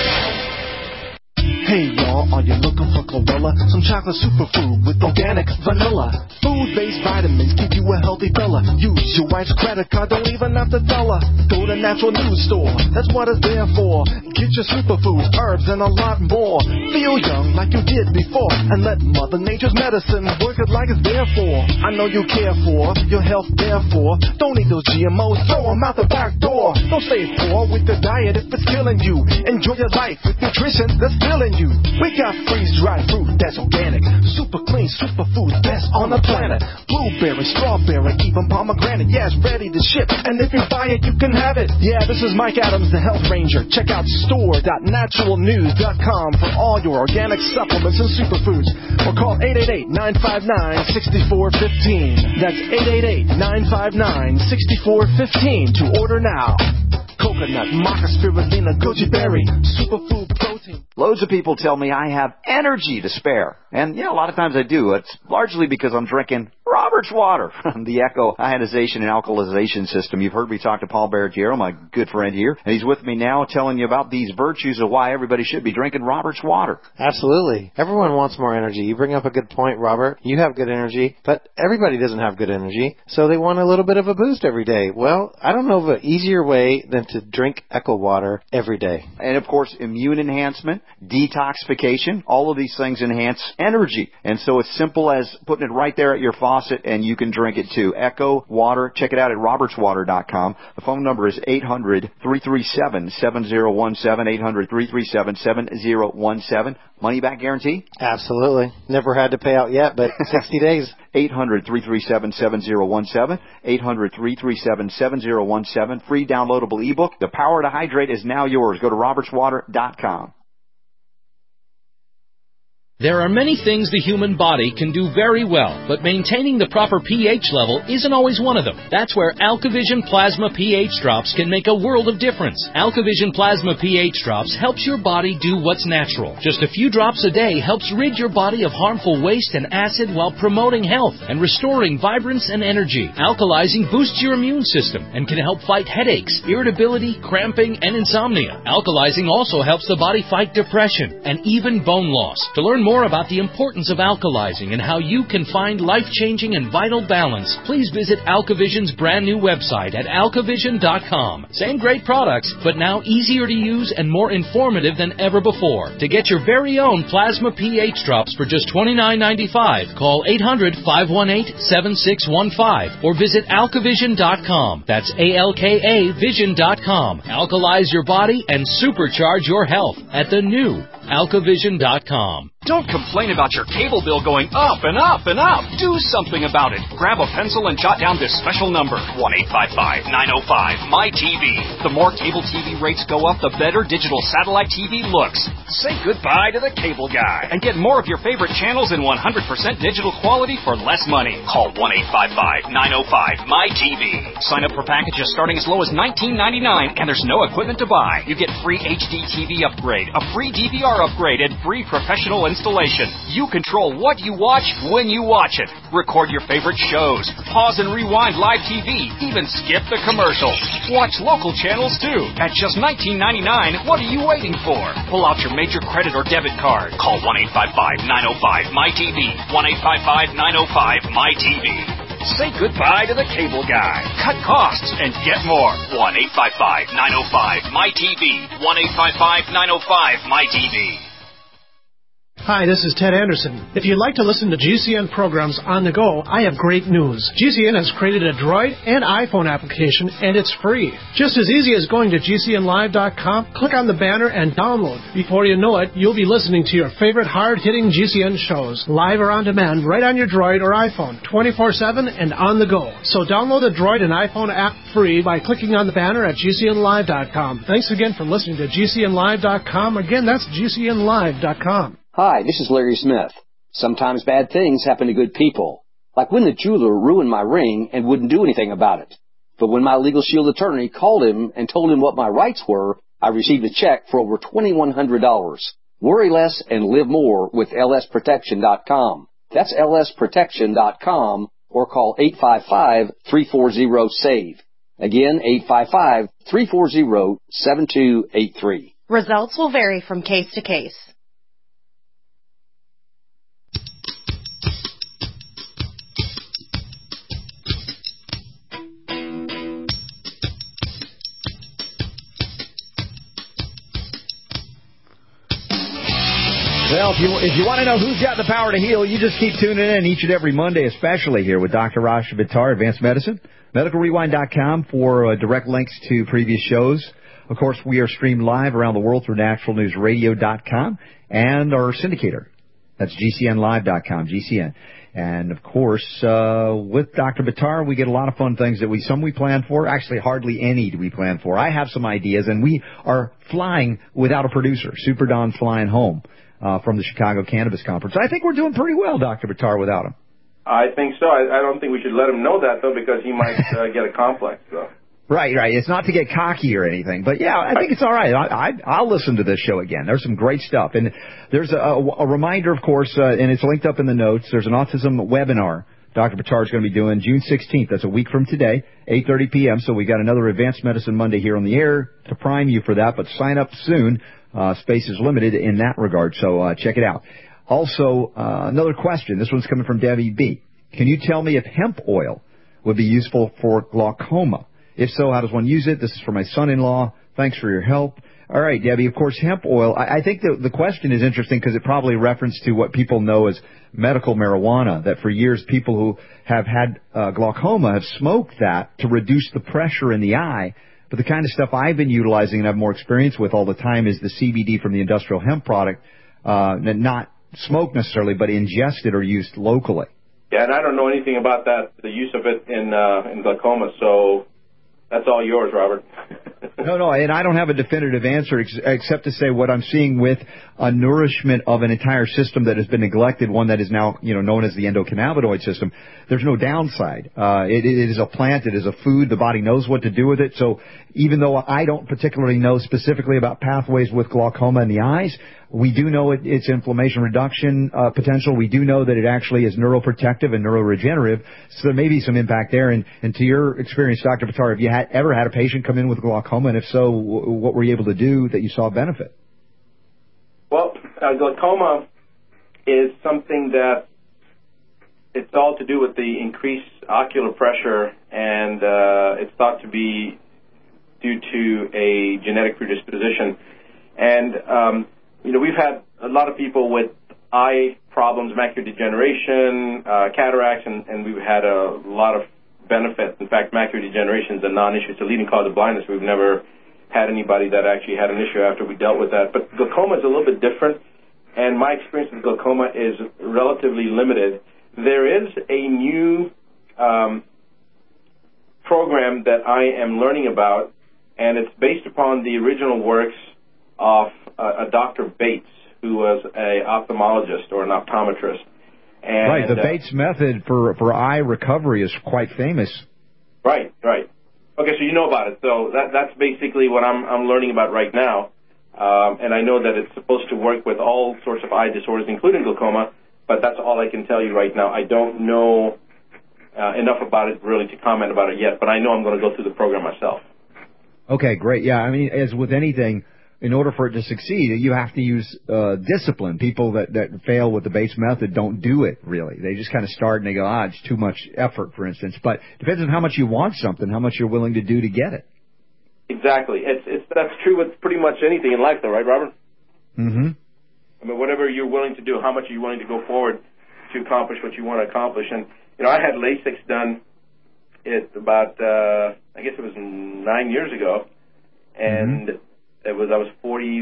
Hey y'all, are you looking for chlorella? Some chocolate superfood with organic vanilla. Food-based vitamins keep you a healthy fella. Use your wife's credit card, don't even have to tell her. Go to Natural News Store, that's what it's there for. Get your superfoods, herbs, and a lot more. Feel young like you did before, and let Mother Nature's medicine work it like it's there for. I know you care for your health, therefore. Don't eat those G M Os, throw them out the back door. Don't stay poor with the diet if it's killing you. Enjoy your life with nutrition that's filling you. We got freeze-dried fruit that's organic, super clean, super food, best on the planet. Blueberry, strawberry, even pomegranate, yeah, it's ready to ship. And if you buy it, you can have it. Yeah, this is Mike Adams, the Health Ranger. Check out store dot natural news dot com for all your organic supplements and superfoods. Or call eight eight eight, nine five nine, six four one five. That's eight eight eight, nine five nine, six four one five to order now. Coconut, maca, spirulina, goji berry, superfood protein. Loads of people tell me I have energy to spare. And, yeah, a lot of times I do. It's largely because I'm drinking Robert's Water from the Echo Ionization and Alkalization System. You've heard me talk to Paul Barragero, my good friend here, and he's with me now telling you about these virtues of why everybody should be drinking Robert's Water. Absolutely. Everyone wants more energy. You bring up a good point, Robert. You have good energy, but everybody doesn't have good energy, so they want a little bit of a boost every day. Well, I don't know of an easier way than to drink Echo Water every day. And, of course, immune enhancement, detoxification, all of these things enhance energy. And so it's simple as putting it right there at your faucet, and you can drink it too. Echo Water. Check it out at roberts water dot com. The phone number is eight hundred, three three seven, seven zero one seven, eight hundred, three three seven, seven zero one seven. Money back guarantee? Absolutely. Never had to pay out yet, but sixty days. eight hundred, three three seven, seven zero one seven. eight hundred, three three seven, seven zero one seven. Free downloadable ebook. The power to hydrate is now yours. Go to roberts water dot com. There are many things the human body can do very well, but maintaining the proper pH level isn't always one of them. That's where AlkaVision Plasma pH Drops can make a world of difference. AlkaVision Plasma pH Drops helps your body do what's natural. Just a few drops a day helps rid your body of harmful waste and acid while promoting health and restoring vibrance and energy. Alkalizing boosts your immune system and can help fight headaches, irritability, cramping, and insomnia. Alkalizing also helps the body fight depression and even bone loss. To learn more about the importance of alkalizing and how you can find life-changing and vital balance, please visit AlkaVision's brand new website at alkavision dot com. Same great products, but now easier to use and more informative than ever before. To get your very own Plasma pH Drops for just twenty-nine ninety-five, call eight hundred, five one eight, seven six one five or visit alkavision dot com. That's A L K A vision dot com. Alkalize your body and supercharge your health at the new Alcavision dot com. Don't complain about your cable bill going up and up and up. Do something about it. Grab a pencil and jot down this special number, one eight five five, nine oh five, M Y T V. The more cable T V rates go up, the better digital satellite T V looks. Say goodbye to the cable guy and get more of your favorite channels in one hundred percent digital quality for less money. Call one eight five five, nine oh five, M Y T V. Sign up for packages starting as low as nineteen ninety-nine, and there's no equipment to buy. You get free H D T V upgrade, a free D V R upgrade, and free professional installation. You control what you watch when you watch it. Record your favorite shows, pause and rewind live T V, even skip the commercials. Watch local channels too. At just nineteen ninety-nine, what are you waiting for? Pull out your major credit or debit card. Call one eight five five, nine oh five, M Y T V. one eight five five, nine oh five, M Y T V. Say goodbye to the cable guy. Cut costs and get more. one eight five five, nine oh five, M Y T V. one eight five five, nine oh five, M Y T V. Hi, this is Ted Anderson. If you'd like to listen to G C N programs on the go, I have great news. G C N has created a Droid and iPhone application, and it's free. Just as easy as going to G C N live dot com, click on the banner, and download. Before you know it, you'll be listening to your favorite hard-hitting G C N shows, live or on demand, right on your Droid or iPhone, twenty-four seven and on the go. So download the Droid and iPhone app free by clicking on the banner at G C N live dot com. Thanks again for listening to G C N live dot com. Again, that's G C N live dot com. Hi, this is Larry Smith. Sometimes bad things happen to good people, like when the jeweler ruined my ring and wouldn't do anything about it. But when my Legal Shield attorney called him and told him what my rights were, I received a check for over twenty-one hundred dollars. Worry less and live more with L S protection dot com. That's L S protection dot com, or call eight five five, three four zero, SAVE. Again, eight five five, three four zero, seven two eight three. Results will vary from case to case. Well, if you, if you want to know who's got the power to heal, you just keep tuning in each and every Monday, especially here with Doctor Rasha Buttar, Advanced Medicine. medical rewind dot com for uh, direct links to previous shows. Of course, we are streamed live around the world through natural news radio dot com and our syndicator. That's G C N live dot com, G C N. And, of course, uh, with Doctor Buttar, we get a lot of fun things that we, some we plan for. Actually, hardly any do we plan for. I have some ideas, and we are flying without a producer. Super Don flying home. Uh, from the Chicago Cannabis Conference. I think we're doing pretty well, Doctor Buttar, without him. I think so. I, I don't think we should let him know that, though, because he might uh, get a complex, though. Right, right. It's not to get cocky or anything, but yeah, I think it's all right. I, I, I'll listen to this show again. There's some great stuff. And there's a, a, a reminder, of course, uh, and it's linked up in the notes. There's an autism webinar Doctor Buttar is going to be doing June sixteenth. That's a week from today, eight thirty p.m. So we got another Advanced Medicine Monday here on the air to prime you for that, but sign up soon. Uh, space is limited in that regard, so uh, check it out. Also, uh, another question. This one's coming from Debbie B. Can you tell me if hemp oil would be useful for glaucoma? If so, how does one use it? This is for my son-in-law. Thanks for your help. All right, Debbie, of course, hemp oil. I, I think the, the question is interesting because it probably referenced to what people know as medical marijuana, that for years people who have had uh, glaucoma have smoked that to reduce the pressure in the eye. But the kind of stuff I've been utilizing and have more experience with all the time is the C B D from the industrial hemp product, uh, not smoked necessarily, but ingested or used locally. Yeah, and I don't know anything about that, the use of it in uh, in glaucoma, so that's all yours, Robert. No, no, and I don't have a definitive answer ex- except to say what I'm seeing with a nourishment of an entire system that has been neglected, one that is now, you know, known as the endocannabinoid system. There's no downside. Uh, it, it is a plant. It is a food. The body knows what to do with it. So even though I don't particularly know specifically about pathways with glaucoma in the eyes, we do know it, it's inflammation reduction uh, potential. We do know that it actually is neuroprotective and neuroregenerative. So there may be some impact there. And, and to your experience, Doctor Buttar, have you had, ever had a patient come in with glaucoma? And if so, w- what were you able to do that you saw benefit? Well, uh, glaucoma is something that it's all to do with the increased ocular pressure, and uh, it's thought to be due to a genetic predisposition. And, um, you know, we've had a lot of people with eye problems, macular degeneration, uh, cataracts, and, and we've had a lot of benefit. In fact, macular degeneration is a non-issue. It's a leading cause of blindness. We've never had anybody that actually had an issue after we dealt with that. But glaucoma is a little bit different, and my experience with glaucoma is relatively limited. There is a new um, program that I am learning about, and it's based upon the original works of uh, a Doctor Bates, who was an ophthalmologist or an optometrist. And, right, the uh, Bates method for, for eye recovery is quite famous. Right, right. Okay, so you know about it. So that, that's basically what I'm, I'm learning about right now. Um, and I know that it's supposed to work with all sorts of eye disorders, including glaucoma, but that's all I can tell you right now. I don't know uh, enough about it really to comment about it yet, but I know I'm going to go through the program myself. Okay, great. Yeah, I mean, as with anything, in order for it to succeed, you have to use uh, discipline. People that, that fail with the Bates method don't do it, really. They just kind of start and they go, ah, it's too much effort, for instance. But it depends on how much you want something, how much you're willing to do to get it. Exactly. It's, it's, that's true with pretty much anything in life, though, right, Robert? Mm-hmm. I mean, whatever you're willing to do, how much are you willing to go forward to accomplish what you want to accomplish? And, you know, I had LASIK done it about, uh, I guess it was nine years ago, and mm-hmm. it was, I was forty,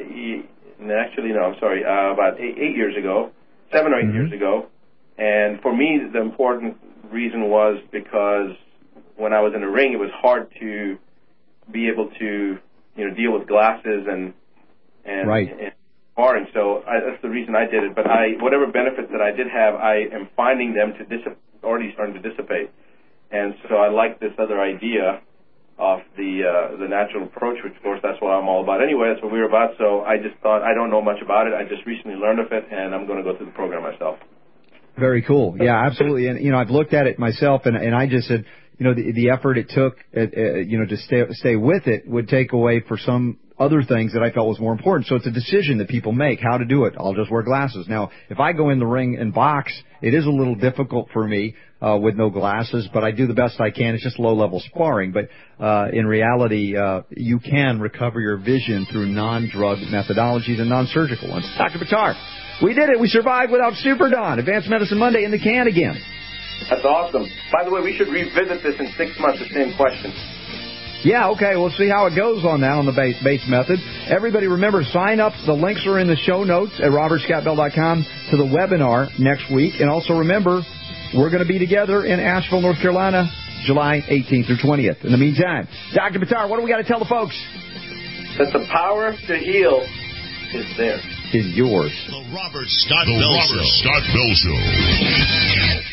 uh, actually, no, I'm sorry, uh, about eight, eight years ago, seven or eight mm-hmm. years ago. And for me, the important reason was because when I was in the ring, it was hard to be able to, you know, deal with glasses and, and, right. and sparring. So I, that's the reason I did it. But I, whatever benefits that I did have, I am finding them to dissip- already starting to dissipate. And so I like this other idea of the uh, the natural approach, which of course that's what I'm all about anyway. That's what we're about. So I just thought, I don't know much about it. I just recently learned of it, and I'm going to go through the program myself. Very cool. Yeah, absolutely. And, you know, I've looked at it myself, and, and I just said, you know, the, the effort it took, uh, uh, you know, to stay stay with it would take away for some other things that I felt was more important. So it's a decision that people make, how to do it. I'll just wear glasses. Now, if I go in the ring and box, it is a little difficult for me uh, with no glasses, but I do the best I can. It's just low-level sparring. But uh, in reality, uh, you can recover your vision through non-drug methodologies and non-surgical ones. Doctor Buttar, we did it. We survived without Super Don. Advanced Medicine Monday in the can again. That's awesome. By the way, we should revisit this in six months, the same question. Yeah, okay, we'll see how it goes on that on the Bates, Bates method. Everybody remember, sign up. The links are in the show notes at robert scott bell dot com to the webinar next week. And also remember, we're going to be together in Asheville, North Carolina, July eighteenth through twentieth. In the meantime, Doctor Buttar, what do we got to tell the folks? That the power to heal is there. Is yours. The Robert Scott the Bell Robert Show. Scott Bell Show.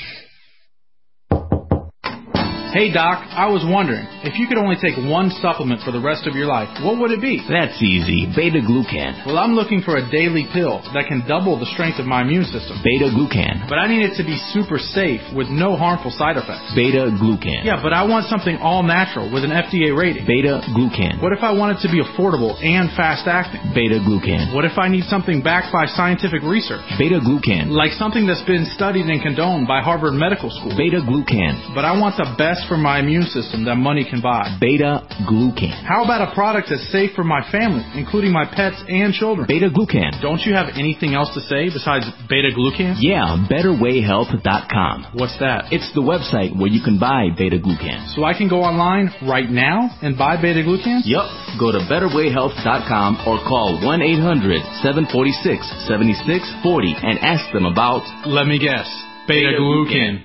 Hey, Doc, I was wondering, if you could only take one supplement for the rest of your life, what would it be? That's easy. Beta-glucan. Well, I'm looking for a daily pill that can double the strength of my immune system. Beta-glucan. But I need it to be super safe with no harmful side effects. Beta-glucan. Yeah, but I want something all natural with an F D A rating. Beta-glucan. What if I want it to be affordable and fast-acting? Beta-glucan. What if I need something backed by scientific research? Beta-glucan. Like something that's been studied and condoned by Harvard Medical School. Beta-glucan. But I want the best for my immune system that money can buy. Beta-glucan. How about a product that's safe for my family, including my pets and children? Beta-glucan. Don't you have anything else to say besides beta-glucan? Yeah, better way health dot com. What's that? It's the website where you can buy beta-glucan. So I can go online right now and buy beta-glucan? Yup. Go to better way health dot com or call one eight hundred seven four six seven six four zero and ask them about... Let me guess. Beta-glucan.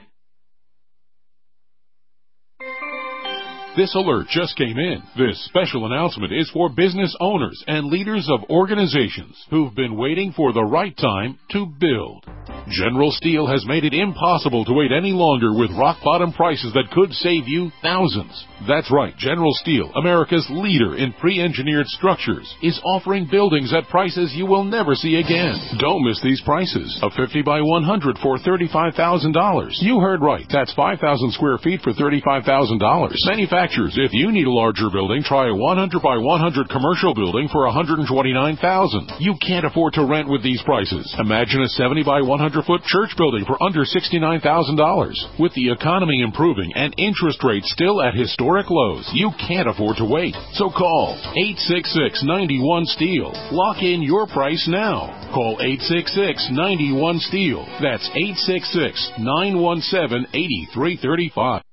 This alert just came in. This special announcement is for business owners and leaders of organizations who've been waiting for the right time to build. General Steel has made it impossible to wait any longer with rock-bottom prices that could save you thousands. That's right, General Steel, America's leader in pre-engineered structures, is offering buildings at prices you will never see again. Don't miss these prices. A fifty by one hundred for thirty-five thousand dollars. You heard right. That's five thousand square feet for thirty-five thousand dollars. Manufacturers, if you need a larger building, try a one hundred by one hundred commercial building for one hundred twenty-nine thousand dollars. You can't afford to rent with these prices. Imagine a seventy by one hundred foot church building for under sixty-nine thousand dollars. With the economy improving and interest rates still at historic lows, you can't afford to wait. So call eight six six, nine one, STEEL. Lock in your price now. Call eight six six, nine one, STEEL. That's eight six six, nine one seven, eight three three five.